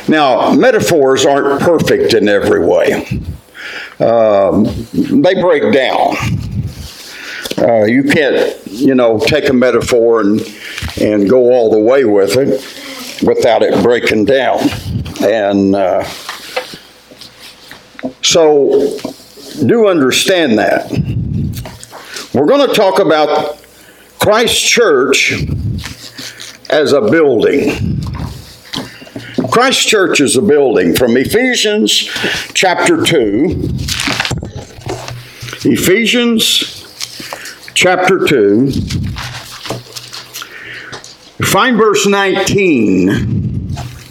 Now, metaphors aren't perfect in every way. They break down. You can't, take a metaphor and go all the way with it without it breaking down. And so do understand that. We're going to talk about Christ Church as a building. Christ Church is a building from Ephesians chapter 2. Ephesians chapter 2. Find verse 19.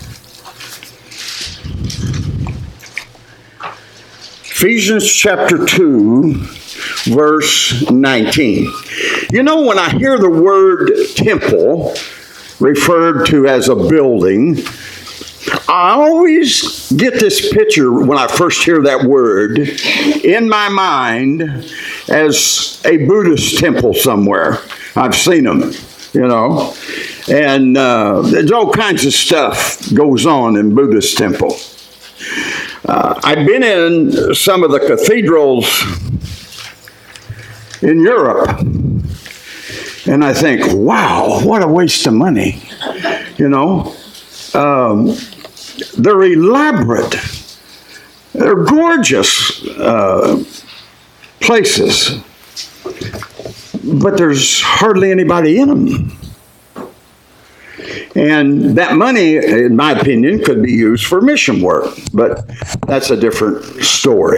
Ephesians chapter 2, verse 19. When I hear the word temple referred to as a building, I always get this picture when I first hear that word in my mind as a Buddhist temple somewhere. I've seen them, and there's all kinds of stuff goes on in Buddhist temple. I've been in some of the cathedrals in Europe, and I think, wow, what a waste of money, They're elaborate. They're gorgeous places, but there's hardly anybody in them. And that money, in my opinion, could be used for mission work, but that's a different story.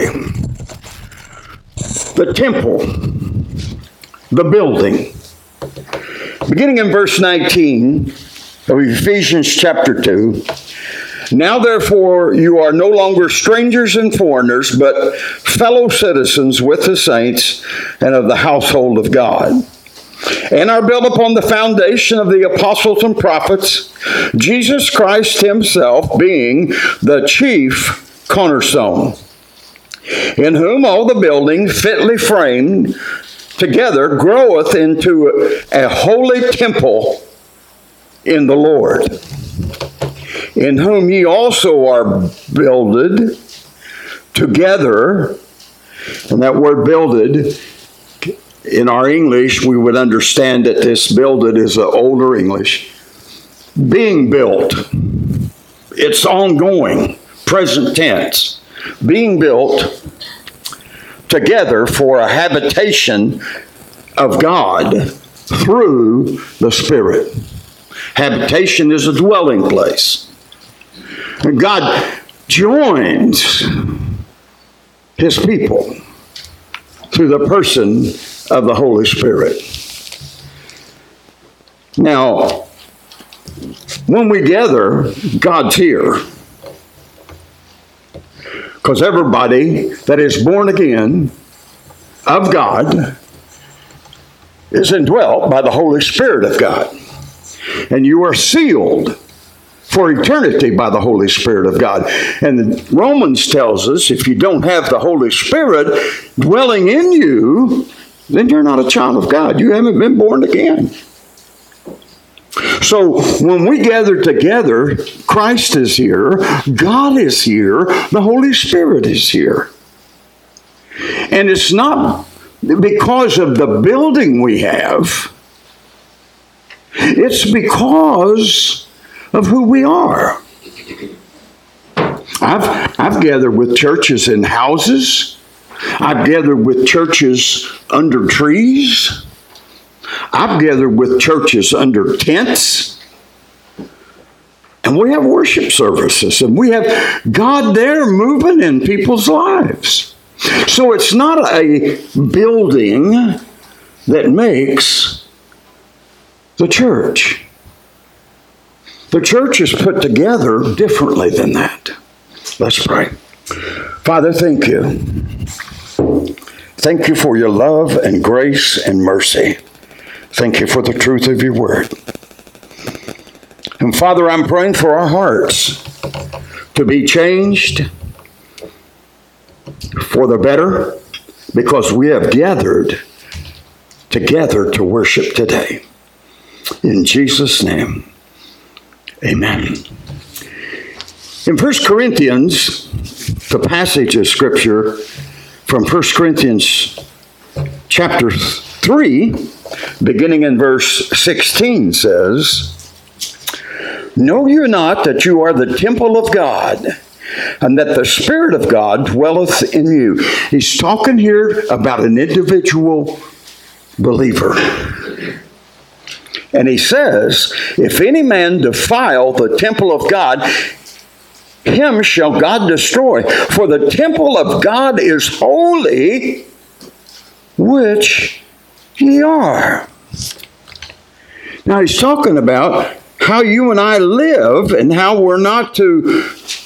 The temple, the building. Beginning in verse 19 of Ephesians chapter 2, now therefore you are no longer strangers and foreigners, but fellow citizens with the saints and of the household of God, and are built upon the foundation of the apostles and prophets, Jesus Christ himself being the chief cornerstone, in whom all the building fitly framed together groweth into a holy temple in the Lord, in whom ye also are builded together. And that word builded, in our English, we would understand that this builded is an older English. Being built. It's ongoing, present tense. Being built together for a habitation of God through the Spirit. Habitation is a dwelling place. And God joins his people through the person of the Holy Spirit. Now, when we gather, God's here. Because everybody that is born again of God is indwelt by the Holy Spirit of God. And you are sealed for eternity by the Holy Spirit of God. And Romans tells us if you don't have the Holy Spirit dwelling in you, then you're not a child of God. You haven't been born again. So when we gather together, Christ is here, God is here, the Holy Spirit is here. And it's not because of the building we have. It's because of who we are. I've gathered with churches in houses. I've gathered with churches under trees. I've gathered with churches under tents. And we have worship services. And we have God there moving in people's lives. So it's not a building that makes the church. The church is put together differently than that. Let's pray. Father, thank you. Thank you for your love and grace and mercy. Thank you for the truth of your word. And Father, I'm praying for our hearts to be changed for the better because we have gathered together to worship today. In Jesus' name, amen. In 1 Corinthians, the passage of Scripture from 1 Corinthians chapter 3, beginning in verse 16 says, "Know you not that you are the temple of God, and that the Spirit of God dwelleth in you?" He's talking here about an individual believer. And he says, "If any man defile the temple of God, him shall God destroy. For the temple of God is holy, which ye are." Now he's talking about how you and I live and how we're not to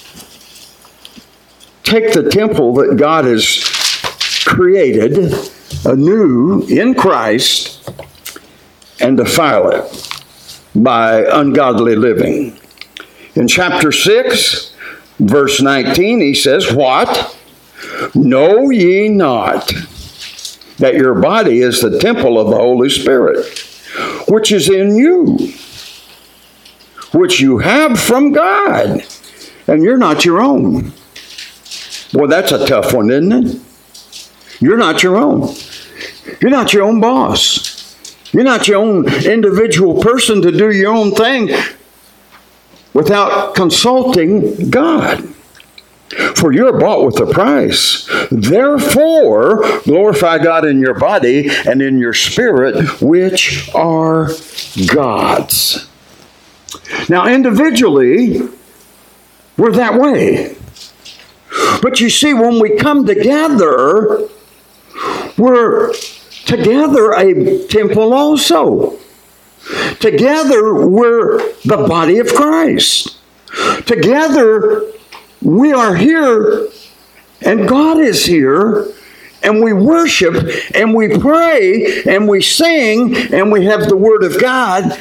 take the temple that God has created anew in Christ and defile it by ungodly living. In chapter 6, verse 19, he says, "What? Know ye not that your body is the temple of the Holy Spirit, which is in you, which you have from God, and you're not your own?" Boy, that's a tough one, isn't it? You're not your own. You're not your own boss. You're not your own individual person to do your own thing without consulting God. "For you're bought with a price. Therefore, glorify God in your body and in your spirit, which are God's." Now, individually, we're that way. But you see, when we come together, we're together a temple also. Together, we're the body of Christ. Together, we are here, and God is here, and we worship, and we pray, and we sing, and we have the Word of God,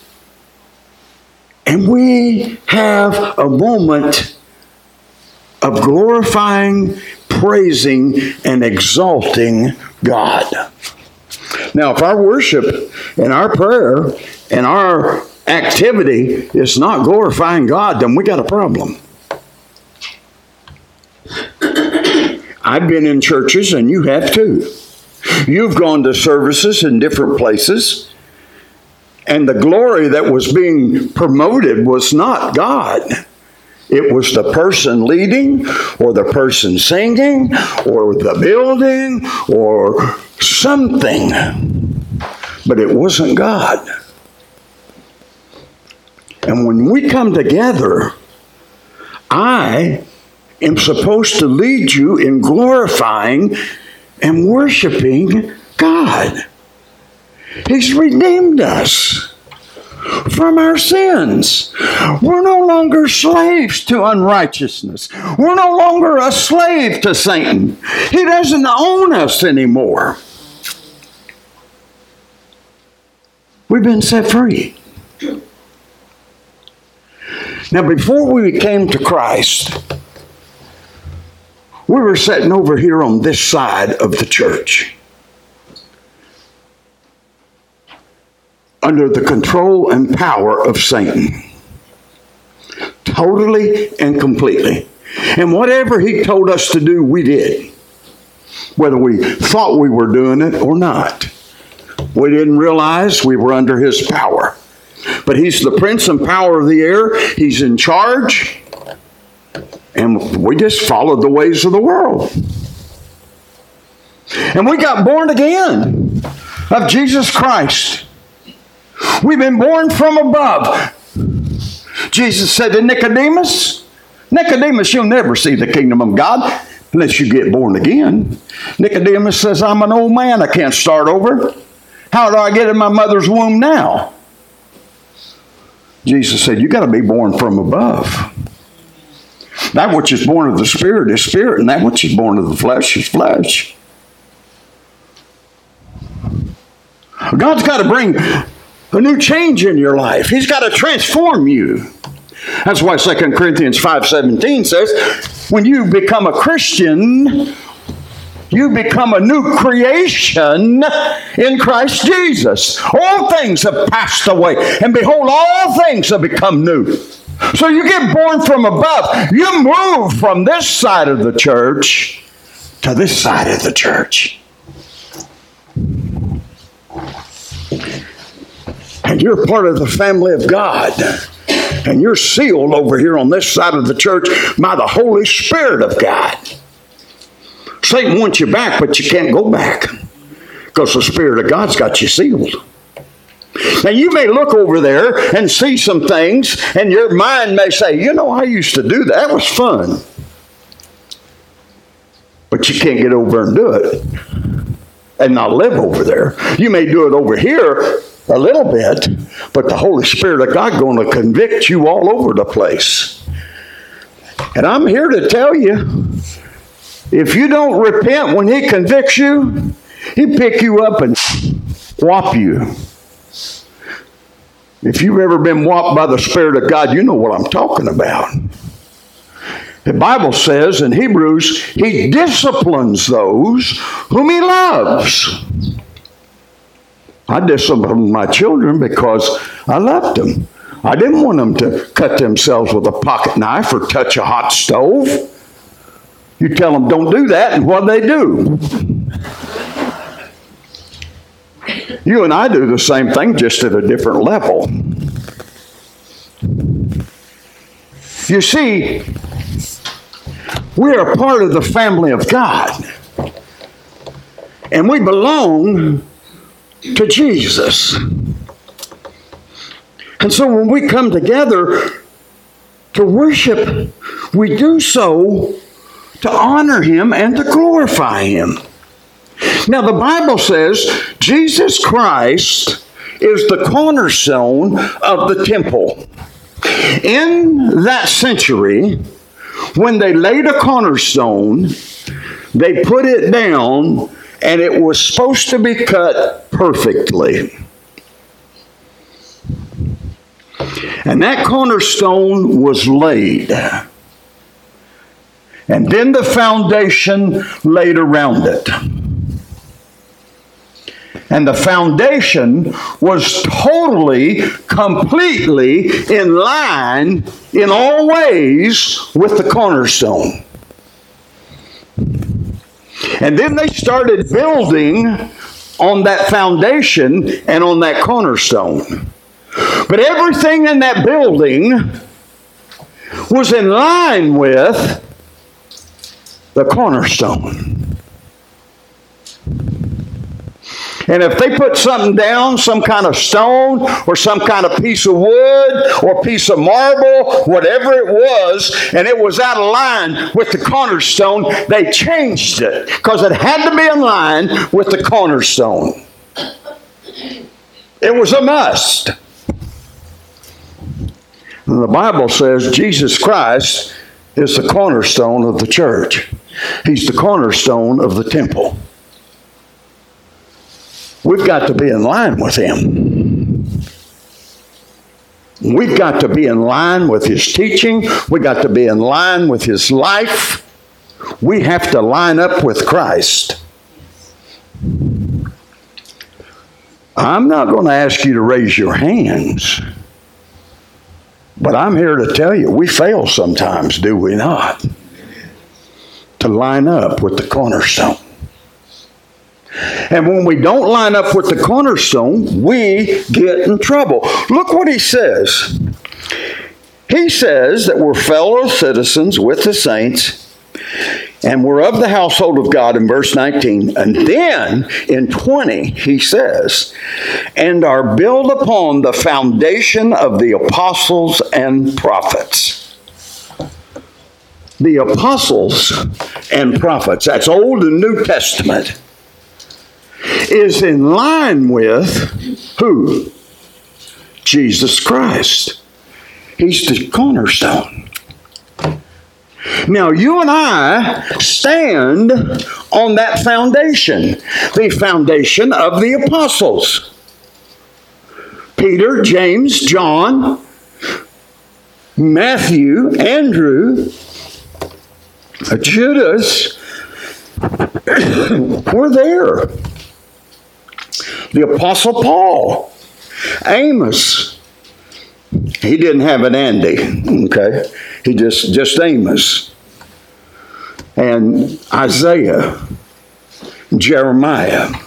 and we have a moment of glorifying, praising, and exalting God. Now, if our worship and our prayer and our activity is not glorifying God, then we got a problem. I've been in churches, and you have too. You've gone to services in different places, and the glory that was being promoted was not God. It was the person leading, or the person singing, or the building, or something. But it wasn't God. And when we come together, I am supposed to lead you in glorifying and worshiping God. He's redeemed us from our sins. We're no longer slaves to unrighteousness. We're no longer a slave to Satan. He doesn't own us anymore. We've been set free. Now, before we came to Christ, we were sitting over here on this side of the church, under the control and power of Satan. Totally and completely. And whatever he told us to do, we did. Whether we thought we were doing it or not. We didn't realize we were under his power. But he's the prince and power of the air. He's in charge. And we just followed the ways of the world. And we got born again of Jesus Christ. We've been born from above. Jesus said to Nicodemus, "Nicodemus, you'll never see the kingdom of God unless you get born again." Nicodemus says, "I'm an old man. I can't start over. How do I get in my mother's womb now?" Jesus said, "You got to be born from above. That which is born of the Spirit is spirit, and that which is born of the flesh is flesh." God's got to bring a new change in your life. He's got to transform you. That's why 2 Corinthians 5:17 says, when you become a Christian, you become a new creation in Christ Jesus. All things have passed away, and behold, all things have become new. So you get born from above. You move from this side of the church to this side of the church. And you're part of the family of God. And you're sealed over here on this side of the church by the Holy Spirit of God. Satan wants you back, but you can't go back because the Spirit of God's got you sealed. Now, you may look over there and see some things, and your mind may say, you know, I used to do that. That was fun. But you can't get over and do it and not live over there. You may do it over here a little bit, but the Holy Spirit of God going to convict you all over the place. And I'm here to tell you, if you don't repent when He convicts you, He'll pick you up and whop you. If you've ever been whopped by the Spirit of God, you know what I'm talking about. The Bible says in Hebrews, He disciplines those whom He loves. I disciplined my children because I loved them. I didn't want them to cut themselves with a pocket knife or touch a hot stove. You tell them don't do that, and what they do? You and I do the same thing, just at a different level. You see, we are part of the family of God. And we belong to Jesus. And so when we come together to worship, we do so to honor Him and to glorify Him. Now, the Bible says Jesus Christ is the cornerstone of the temple. In that century, when they laid a cornerstone, they put it down, and it was supposed to be cut perfectly. And that cornerstone was laid. And then the foundation laid around it. And the foundation was totally, completely in line in all ways with the cornerstone. And then they started building on that foundation and on that cornerstone. But everything in that building was in line with the cornerstone. And if they put something down, some kind of stone or some kind of piece of wood or piece of marble, whatever it was, and it was out of line with the cornerstone, they changed it because it had to be in line with the cornerstone. It was a must. And the Bible says Jesus Christ is the cornerstone of the church. He's the cornerstone of the temple. We've got to be in line with Him. We've got to be in line with His teaching. We've got to be in line with His life. We have to line up with Christ. I'm not going to ask you to raise your hands, but I'm here to tell you we fail sometimes, do we not? To line up with the cornerstone. And when we don't line up with the cornerstone, we get in trouble. Look what he says. He says that we're fellow citizens with the saints, and we're of the household of God in verse 19. And then in 20, he says, and are built upon the foundation of the apostles and prophets. The apostles and prophets, that's Old and New Testament, is in line with who? Jesus Christ. He's the cornerstone. Now, you and I stand on that foundation, the foundation of the apostles. Peter, James, John, Matthew, Andrew, Judas were there. The Apostle Paul, Amos, He didn't have an Andy, okay? He just Amos. And Isaiah, Jeremiah,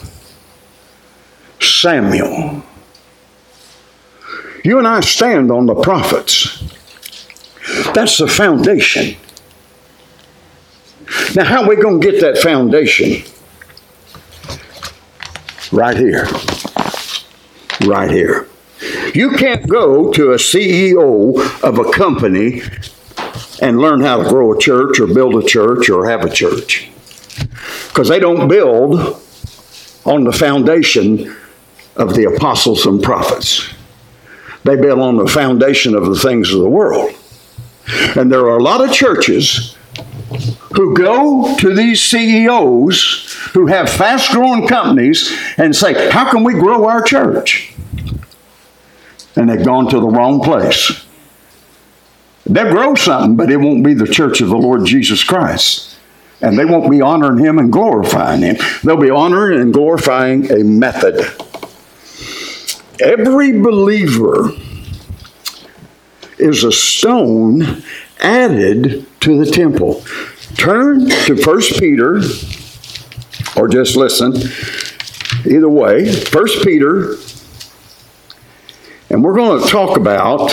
Samuel. You and I stand on the prophets. That's the foundation. Now, how are we going to get that foundation? Right here. Right here. You can't go to a CEO of a company and learn how to grow a church or build a church or have a church. Because they don't build on the foundation of the apostles and prophets. They build on the foundation of the things of the world. And there are a lot of churches who go to these CEOs who have fast-growing companies and say, how can we grow our church? And they've gone to the wrong place. They'll grow something, but it won't be the church of the Lord Jesus Christ. And they won't be honoring Him and glorifying Him. They'll be honoring and glorifying a method. Every believer is a stone added to the temple. Turn to 1 Peter, or just listen. Either way, 1 Peter, and we're going to talk about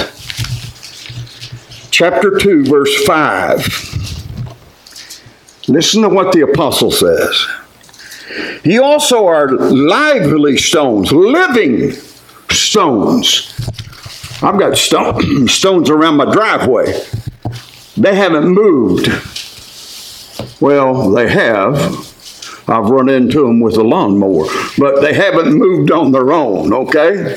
chapter 2, verse 5. Listen to what the apostle says. Ye also are lively stones, living stones. I've got stones around my driveway. They haven't moved. Well, they have. I've run into them with a lawnmower. But they haven't moved on their own, okay?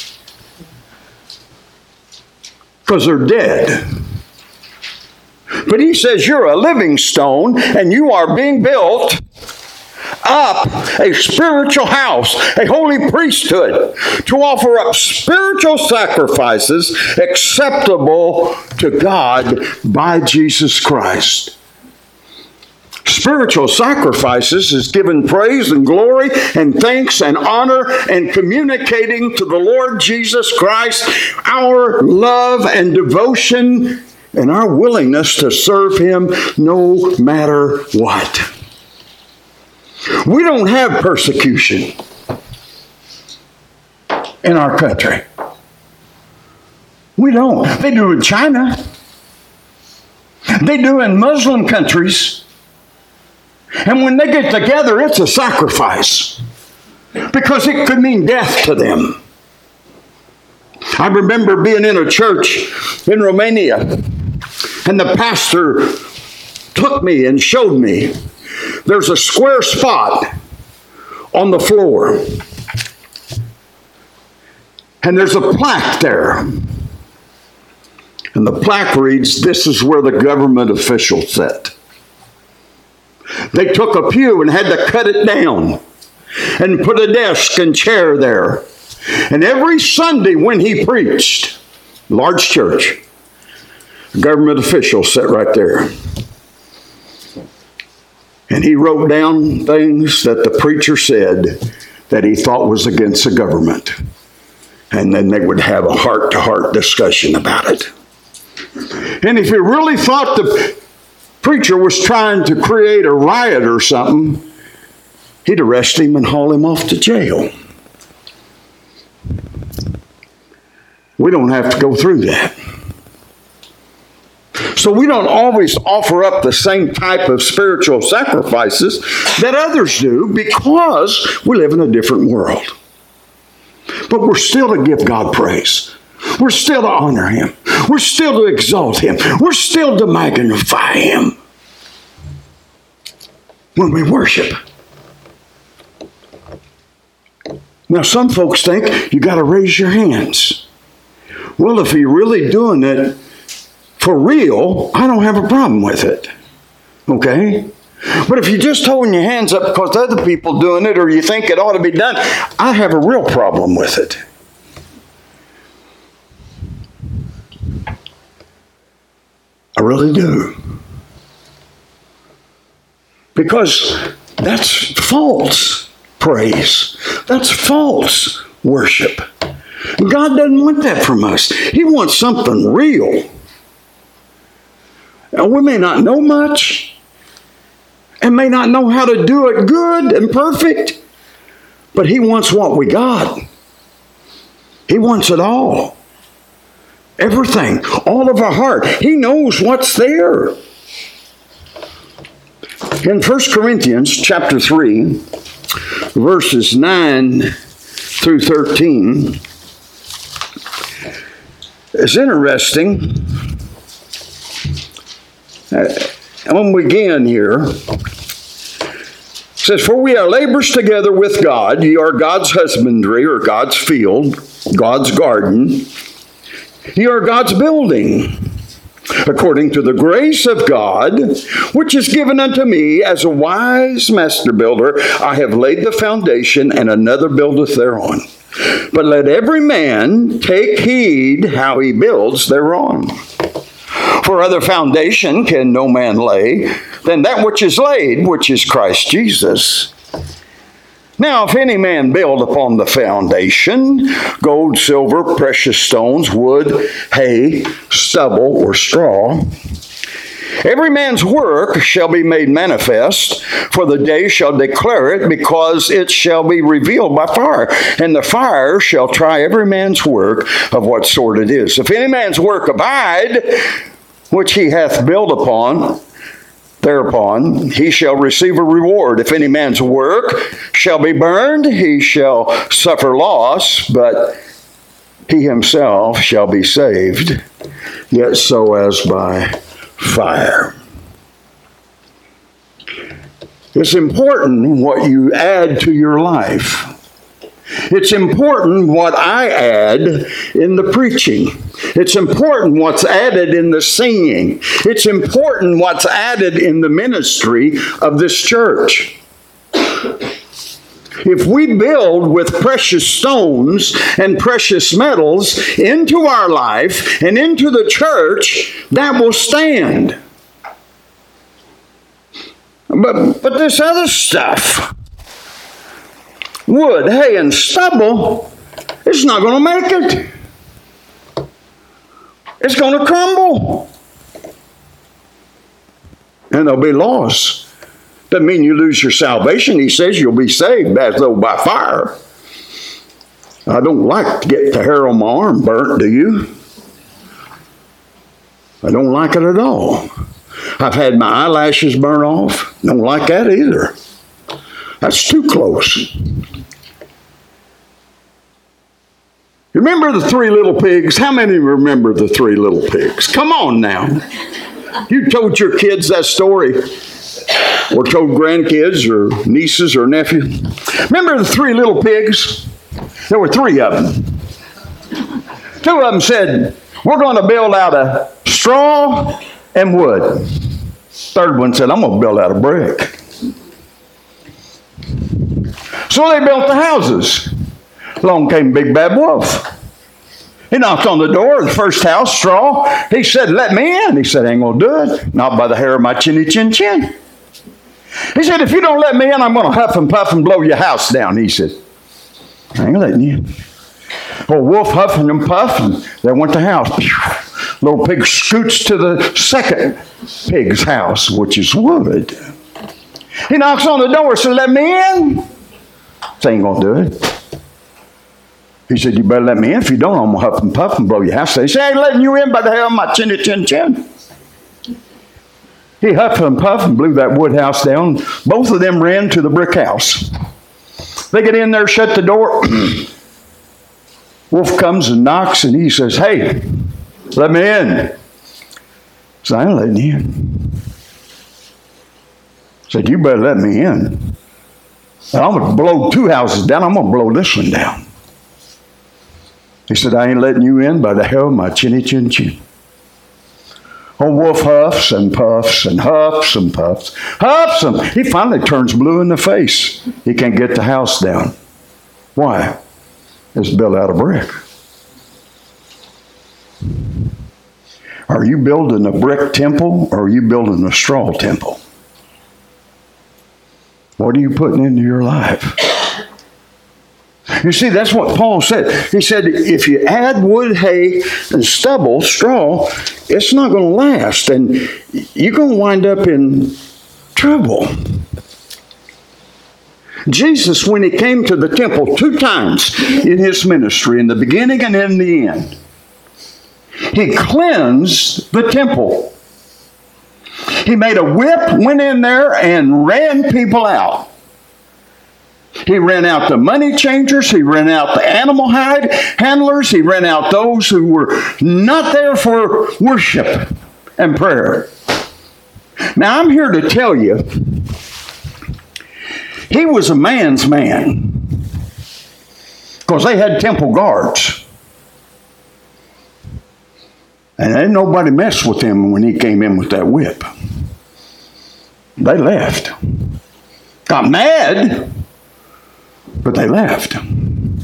Because they're dead. But he says you're a living stone and you are being built up a spiritual house, a holy priesthood, to offer up spiritual sacrifices acceptable to God by Jesus Christ. Spiritual sacrifices is giving praise and glory and thanks and honor and communicating to the Lord Jesus Christ our love and devotion and our willingness to serve Him no matter what. We don't have persecution in our country. We don't. They do in China. They do in Muslim countries. And when they get together, it's a sacrifice. Because it could mean death to them. I remember being in a church in Romania. And the pastor took me and showed me. There's a square spot on the floor. And there's a plaque there. And the plaque reads, "This is where the government officials sit." They took a pew and had to cut it down and put a desk and chair there. And every Sunday when he preached, large church, the government officials sat right there. And he wrote down things that the preacher said that he thought was against the government. And then they would have a heart-to-heart discussion about it. And if you really thought the preacher was trying to create a riot or something, he'd arrest him and haul him off to jail. We don't have to go through that. So we don't always offer up the same type of spiritual sacrifices that others do because we live in a different world. But we're still to give God praise. We're still to honor Him. We're still to exalt Him. We're still to magnify Him when we worship. Now, some folks think you got to raise your hands. Well, if you're really doing it for real, I don't have a problem with it. Okay? But if you're just holding your hands up because other people doing it or you think it ought to be done, I have a real problem with it. I really do. Because that's false praise. That's false worship. God doesn't want that from us. He wants something real. Now, we may not know much and may not know how to do it good and perfect, but He wants what we got. He wants it all. Everything. All of our heart. He knows what's there. In 1 Corinthians chapter 3, verses 9 through 13, it's interesting. I'm going to begin here. It says, "For we are laborers together with God. Ye are God's husbandry," or God's field, God's garden. "Ye are God's building. According to the grace of God, which is given unto me as a wise master builder, I have laid the foundation, and another buildeth thereon. But let every man take heed how he builds thereon. For other foundation can no man lay than that which is laid, which is Christ Jesus. Now, if any man build upon the foundation, gold, silver, precious stones, wood, hay, stubble, or straw, every man's work shall be made manifest, for the day shall declare it, because it shall be revealed by fire. And the fire shall try every man's work of what sort it is. If any man's work abide, which he hath built upon, thereupon he shall receive a reward. If any man's work shall be burned, he shall suffer loss, but he himself shall be saved, yet so as by fire." It's important what you add to your life. It's important what I add in the preaching. It's important what's added in the singing. It's important what's added in the ministry of this church. If we build with precious stones and precious metals into our life and into the church, that will stand. But this other stuff, wood, hay, and stubble, it's not going to make it. It's going to crumble. And there'll be loss. Doesn't mean you lose your salvation. He says you'll be saved as though by fire. I don't like to get the hair on my arm burnt, do you? I don't like it at all. I've had my eyelashes burnt off. Don't like that either. That's too close. You remember the three little pigs? How many remember the three little pigs? Come on now. You told your kids that story, or told grandkids or nieces or nephews. Remember the three little pigs? There were three of them. Two of them said, "We're going to build out of straw and wood." Third one said, "I'm going to build out of brick." So they built the houses. Along came Big Bad Wolf. He knocked on the door of the first house, straw. He said, "Let me in." He said, "I ain't going to do it. Not by the hair of my chinny chin chin." He said, "If you don't let me in, I'm going to huff and puff and blow your house down." He said, "I ain't letting you in." Well, Wolf huffing and puffing, they went to the house. Little pig scoots to the second pig's house, which is wood. He knocks on the door and says, "Let me in." He ain't going to do it. He said, "You better let me in. If you don't, I'm going to huff and puff and blow your house down." He said, "I ain't letting you in by the hair of my chinny chin chin." He huffed and puffed and blew that wood house down. Both of them ran to the brick house. They get in there, shut the door. Wolf comes and knocks, and he says, "Hey, let me in." He said, "I ain't letting you in." He said, "You better let me in. And I'm going to blow two houses down. I'm going to blow this one down." He said, "I ain't letting you in by the hair of my chinny chin chin." Old Wolf huffs and puffs and huffs and puffs. Huffs him. He finally turns blue in the face. He can't get the house down. Why? It's built out of brick. Are you building a brick temple, or are you building a straw temple? What are you putting into your life? You see, that's what Paul said. He said, if you add wood, hay, and stubble, straw, it's not going to last. And you're going to wind up in trouble. Jesus, when he came to the temple 2 times in his ministry, in the beginning and in the end, he cleansed the temple. He made a whip, went in there, and ran people out. He ran out the money changers. He ran out the animal hide handlers. He ran out those who were not there for worship and prayer. Now, I'm here to tell you, he was a man's man, because they had temple guards. And ain't nobody messed with him when he came in with that whip. They left. Got mad, but they left. And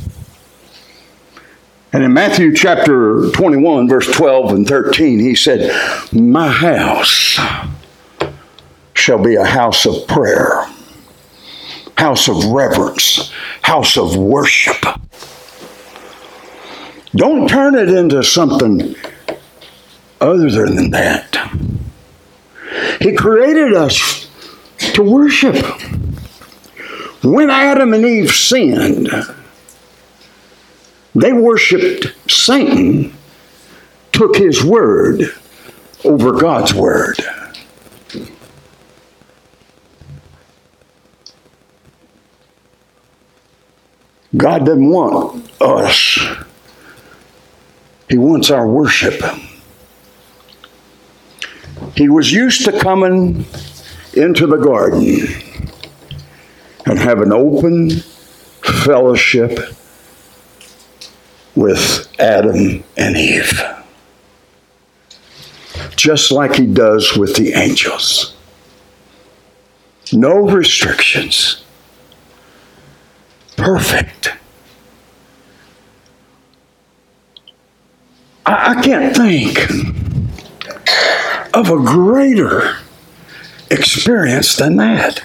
in Matthew chapter 21, verse 12 and 13, he said, my house shall be a house of prayer, house of reverence, house of worship. Don't turn it into something other than that. He created us to worship. When Adam and Eve sinned, they worshiped Satan, took his word over God's word. God doesn't want us. He wants our worship. He was used to coming into the garden and having open fellowship with Adam and Eve, just like he does with the angels. No restrictions. Perfect. I can't think of a greater experience than that.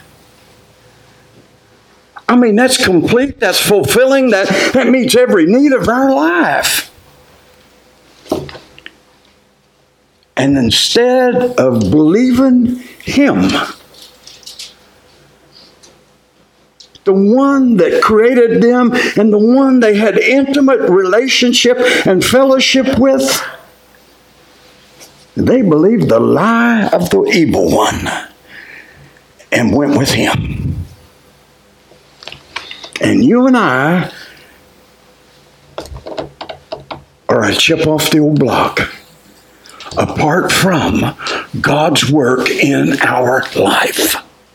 I mean, that's complete, that's fulfilling, that meets every need of our life. And instead of believing him, the one that created them and the one they had intimate relationship and fellowship with, they believed the lie of the evil one and went with him. And you and I are a chip off the old block, apart from God's work in our life.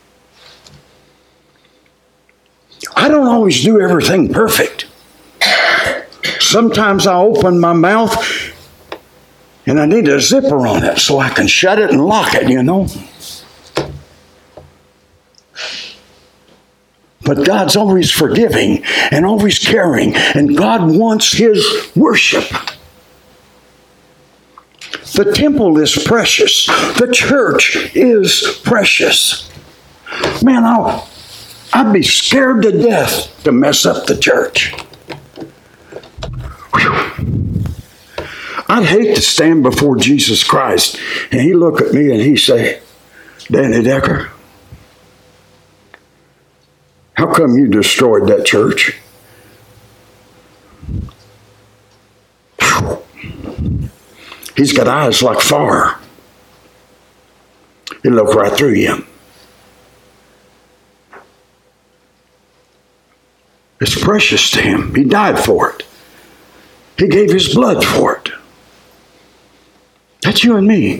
I don't always do everything perfect. Sometimes I open my mouth and I need a zipper on it so I can shut it and lock it, you know. But God's always forgiving and always caring, and God wants his worship. The temple is precious. The church is precious. Man, I'd be scared to death to mess up the church. Whew. I'd hate to stand before Jesus Christ and he look at me and he say, Danny Decker, how come you destroyed that church? Whew. He's got eyes like fire. He'll look right through you. It's precious to him. He died for it. He gave his blood for it. That's you and me.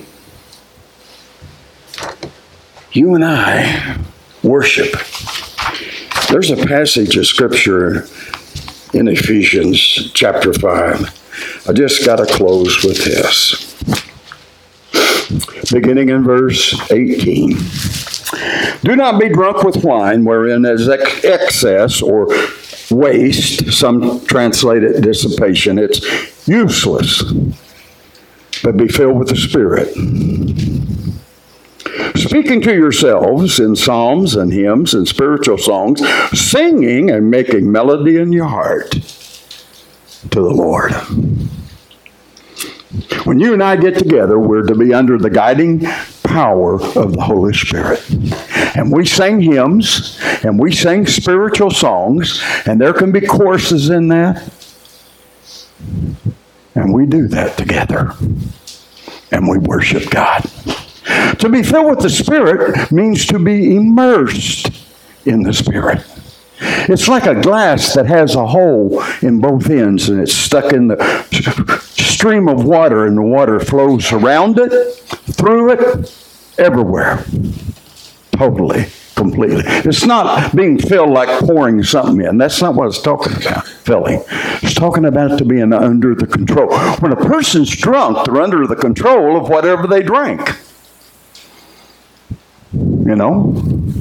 You and I worship. There's a passage of scripture in Ephesians chapter 5. I just got to close with this. Beginning in verse 18. Do not be drunk with wine, wherein is excess or waste. Some translate it dissipation. It's useless. But be filled with the Spirit. speaking to yourselves in psalms and hymns and spiritual songs, singing and making melody in your heart to the Lord. When you and I get together, we're to be under the guiding power of the Holy Spirit. And we sing hymns, and we sing spiritual songs, and there can be choruses in that. And we do that together. And we worship God. To be filled with the Spirit means to be immersed in the Spirit. It's like a glass that has a hole in both ends, and it's stuck in the stream of water, and the water flows around it, through it, everywhere. Totally, completely. It's not being filled like pouring something in. That's not what it's talking about, filling. It's talking about to be under the control. When a person's drunk, they're under the control of whatever they drank. You know?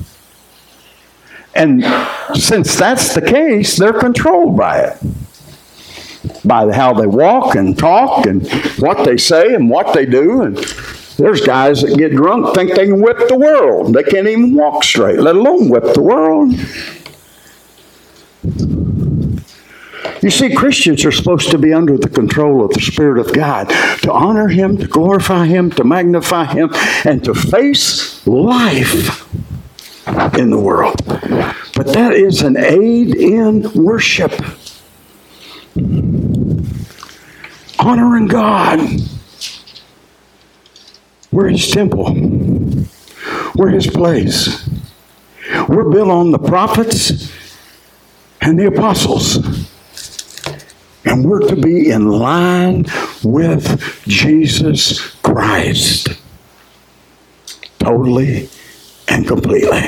And since that's the case, they're controlled by it. By how they walk and talk and what they say and what they do. And there's guys that get drunk, think they can whip the world. They can't even walk straight, let alone whip the world. You see, Christians are supposed to be under the control of the Spirit of God, to honor Him, to glorify Him, to magnify Him, and to face life in the world. But that is an aid in worship. Honoring God. We're His temple. We're His place. We're built on the prophets and the apostles. And we're to be in line with Jesus Christ. Totally and completely.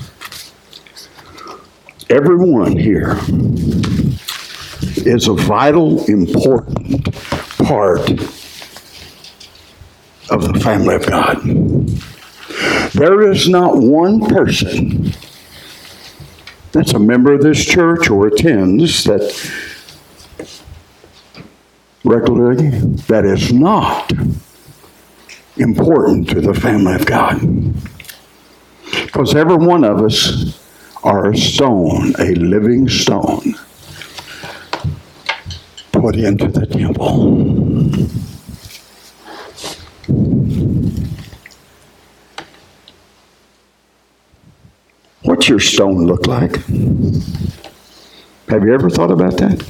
Everyone here is a vital, important part of the family of God. There is not one person that's a member of this church or attends that regularly that is not important to the family of God. Because every one of us are a stone, a living stone, put into the temple. What's your stone look like? Have you ever thought about that?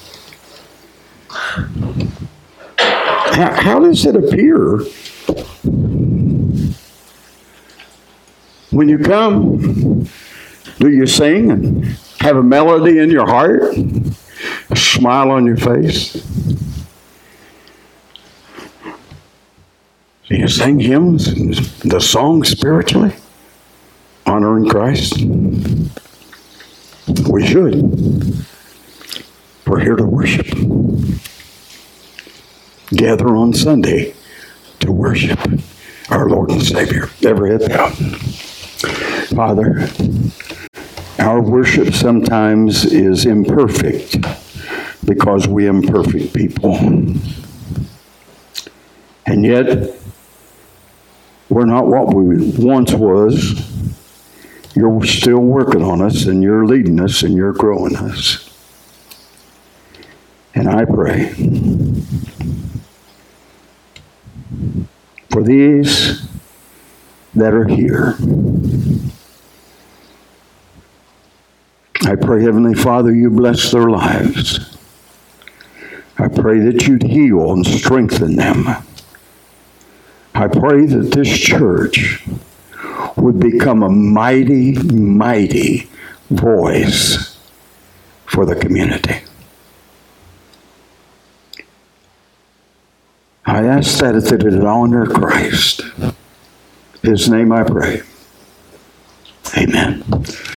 How does it appear when you come? Do you sing and have a melody in your heart? A smile on your face? Do you sing hymns and the songs spiritually? Honoring Christ? We should. We're here to worship. Gather on Sunday to worship our Lord and Savior. Every head bowed. Father, our worship sometimes is imperfect because we are imperfect people. And yet, we're not what we once was. You're still working on us, and you're leading us, and you're growing us. And I pray for these that are here. I pray, Heavenly Father, you bless their lives. I pray that you'd heal and strengthen them. I pray that this church would become a mighty, mighty voice for the community. I ask that it would honor Christ. His name I pray. Amen.